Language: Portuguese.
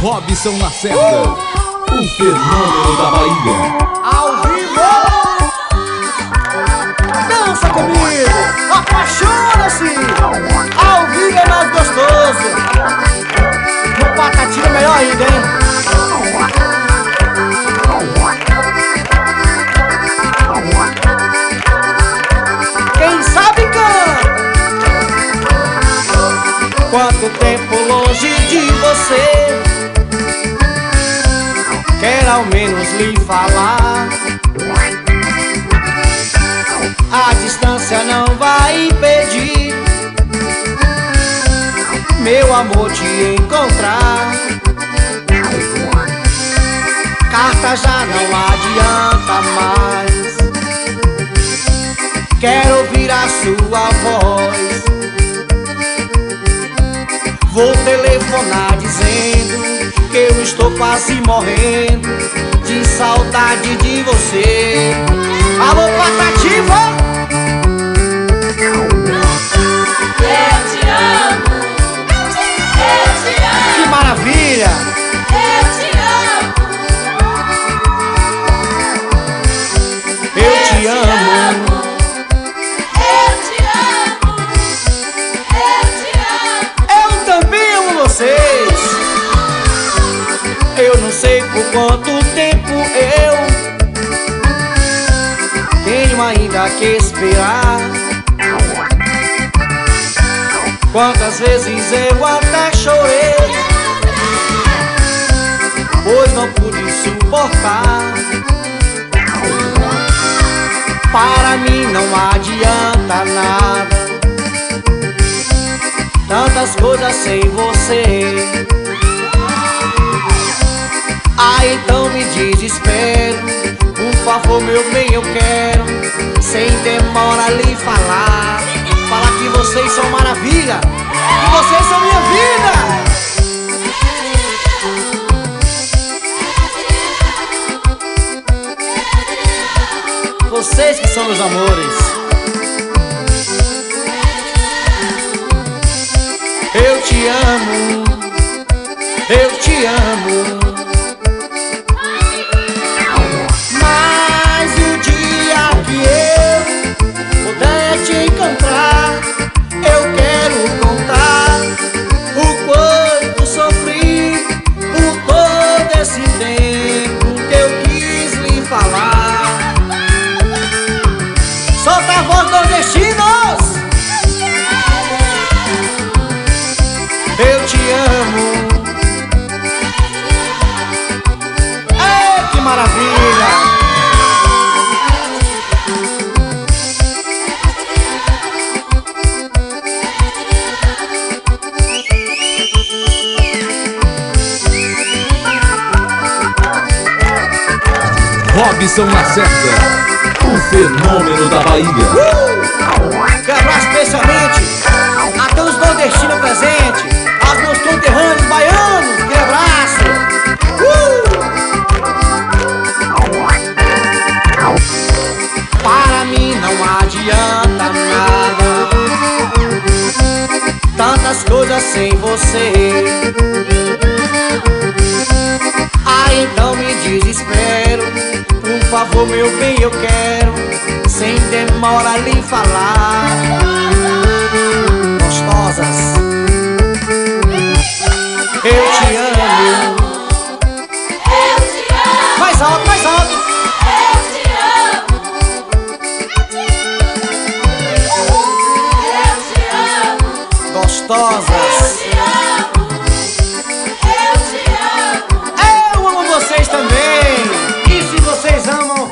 Robson Lacerda, o fenômeno da Bahia. Ao vivo! Dança comigo! Apaixona-se! Ao vivo é mais gostoso! No Patativa é melhor ainda, hein? Quem sabe canta! Quanto tempo longe de você, quero ao menos lhe falar. A distância não vai impedir meu amor te encontrar. Carta já não adianta mais, quero ouvir a sua voz. Vou telefonar dizendo que eu estou quase morrendo de saudade de você. Alô, Patativa! Eu te amo, eu te amo. Que maravilha! Eu te amo, Eu te amo. eu te amo, eu te amo. Eu também amo vocês. Eu não sei por quanto tempo eu tenho ainda que esperar. Quantas vezes eu até chorei, pois não pude suportar. Para mim não adianta nada, tantas coisas sem você. Ah, então me desespero, por favor meu bem, eu quero sem demora lhe falar. Falar que vocês são maravilha, que vocês são minha vida. Vocês que são meus amores. Eu te amo, eu te amo. Mas o dia que eu puder te encontrar, eu quero contar o quanto sofri por todo esse tempo que eu quis lhe falar. Solta a voz, nordestinos! Eu te amo. Ei, que maravilha! Robson Lacerda, o fenômeno da Bahia. Quero abraço especialmente a todos os nordestinos presentes, aos meus conterrâneos baianos. Que abraço! Para mim não adianta nada, tantas coisas sem você. Ah, então me desespero, por favor meu bem, eu quero sem demora lhe falar.